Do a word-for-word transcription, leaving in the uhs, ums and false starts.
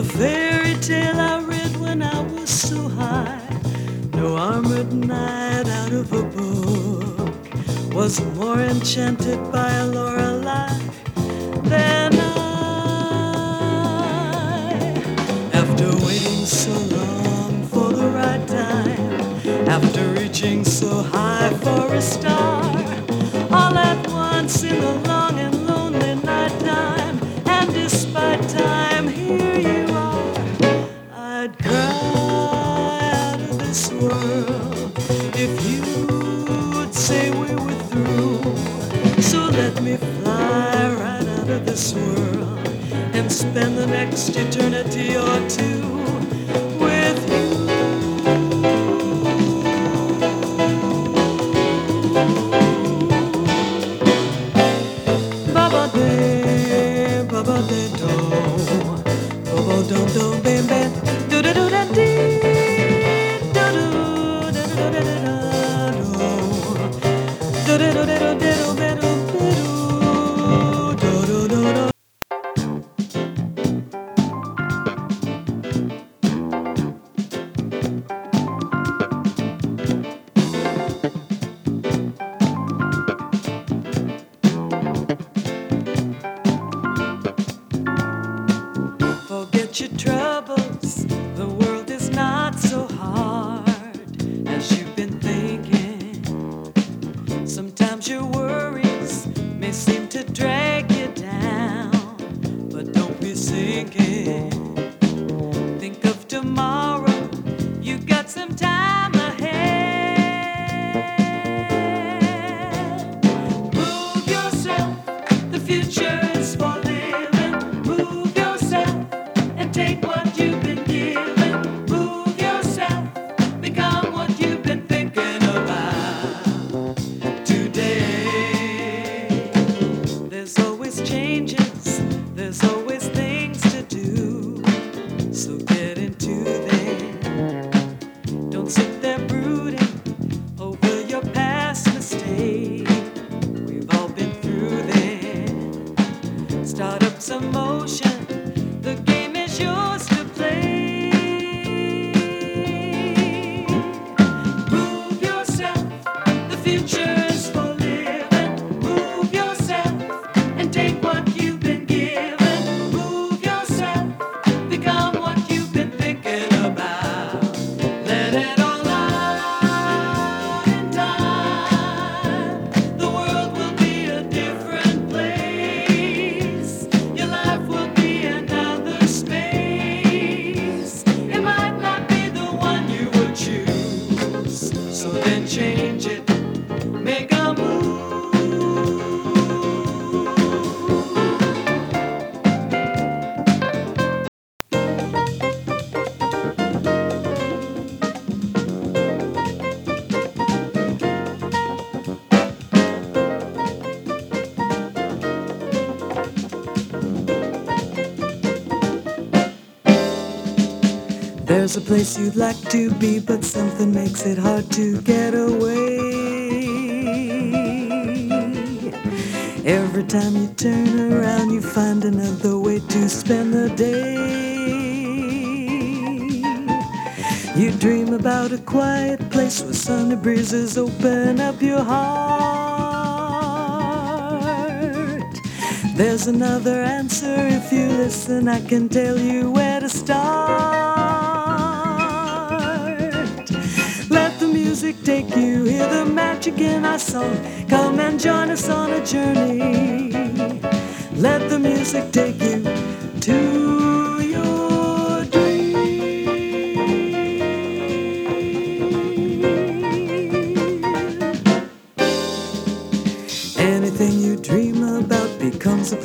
the fairy tale I read when I was so high. No armored knight out of a book was more enchanted by a Lorelei than I. After waiting so long for the right time, after reaching so high for a star, all at once in the long and lonely night time, and despite time, here you are. I'd cry out of this world if you'd say we were through. So let me fly right out of this world and spend the next eternity or two with you. Baba de, baba de do, baba do do baby, do do do da dee, do do do do do do do do do do do do do. Forget your troubles, the world is not so hard as you've been thinking. Sometimes your worries may seem to drag you down, but don't be sinking. Think of tomorrow, you got some time ahead. Move yourself, the future is for living. Move yourself and take what you've been given. Move yourself, become what you've been thinking about today. There's always changes, there's always things to do, so get into them. Don't sit there brooding over your past mistake. We've all been through them. Start up some motion, the game is yours to play. Move yourself, the future is for living. Move yourself and take what you've been given. Move yourself, become what you've been thinking about. Let it all out in time. The world will be a different place. Your life will be another space. It might not be the one you would choose, so then change it, make a move. There's a place you'd like to be, but something makes it hard to get away. Every time you turn around, you find another way to spend the day. You dream about a quiet place where sunny breezes open up your heart. There's another answer if you listen, I can tell you where to start. Let the music take you, hear the magic in our song. Come and join us on a journey. Let the music take you to your dream. Anything you dream about becomes a